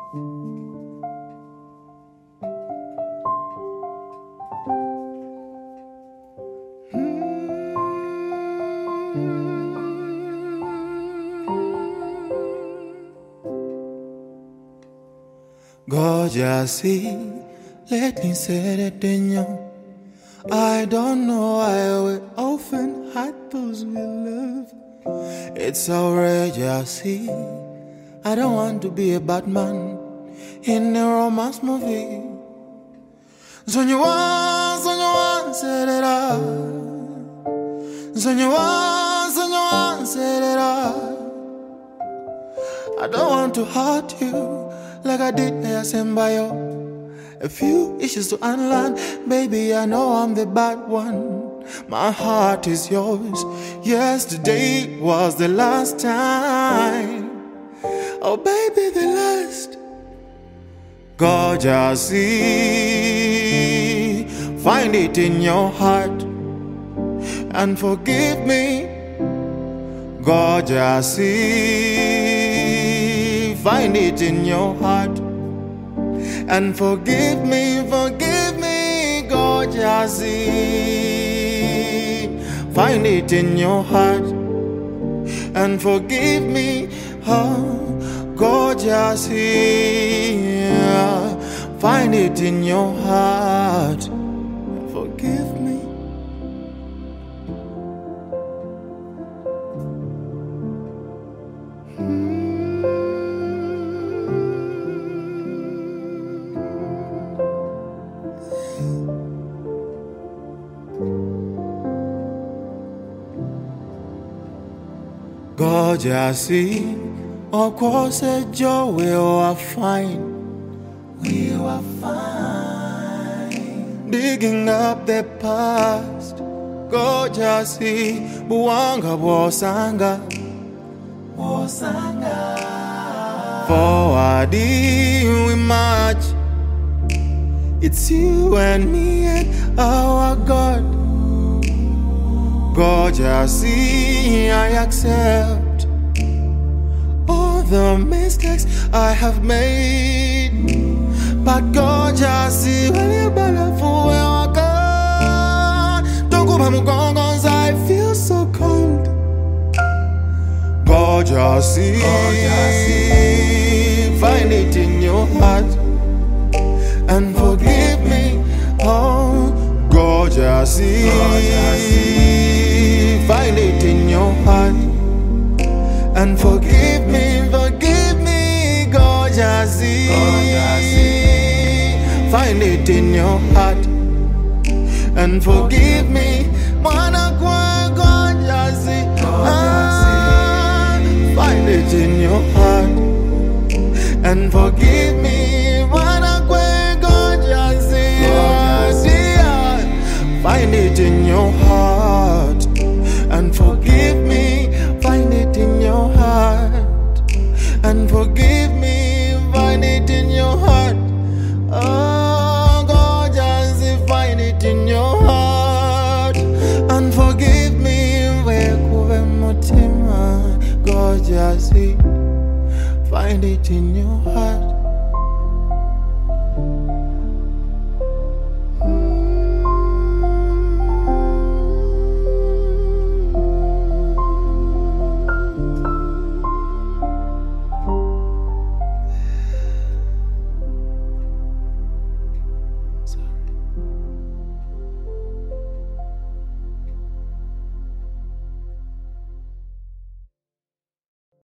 Gorgeously, let me say it in you. I don't know why we often had those we love. It's outrageous. I don't want to be a bad man in a romance movie. So you want, set it up. So you want, set it up. I don't want to hurt you like I did Sembayo. A few issues to unlearn, baby, I know I'm the bad one. My heart is yours. Yesterday was the last time. Oh baby, the last. Gorgeous, find it in your heart and forgive me. Gorgeous, find it in your heart and forgive me, gorgeous. Find it in your heart and forgive me, oh, gorgeous. Find it in your heart and forgive me. Gorgeous, of course, Joe, we were fine. We were fine. Digging up the past. Gorgeous, Buanga Bosanga. Forward we march. It's you and me and our God. Gorgeous, I accept all the mistakes I have made. But gorgeous, when you're better for your God, don't go by Mugongos, I feel so cold. Gorgeous, find it in your heart and forgive me, oh, gorgeous. Find it in your heart and forgive me, gorgeous. Find it in your heart and forgive me, gorgeous. Find it in your heart and forgive me, gorgeous. Find it in your heart and forgive me, find it in your heart and forgive me, find it in your heart. Oh, gorgeous, find it in your heart and forgive me, gorgeous, find it in your heart.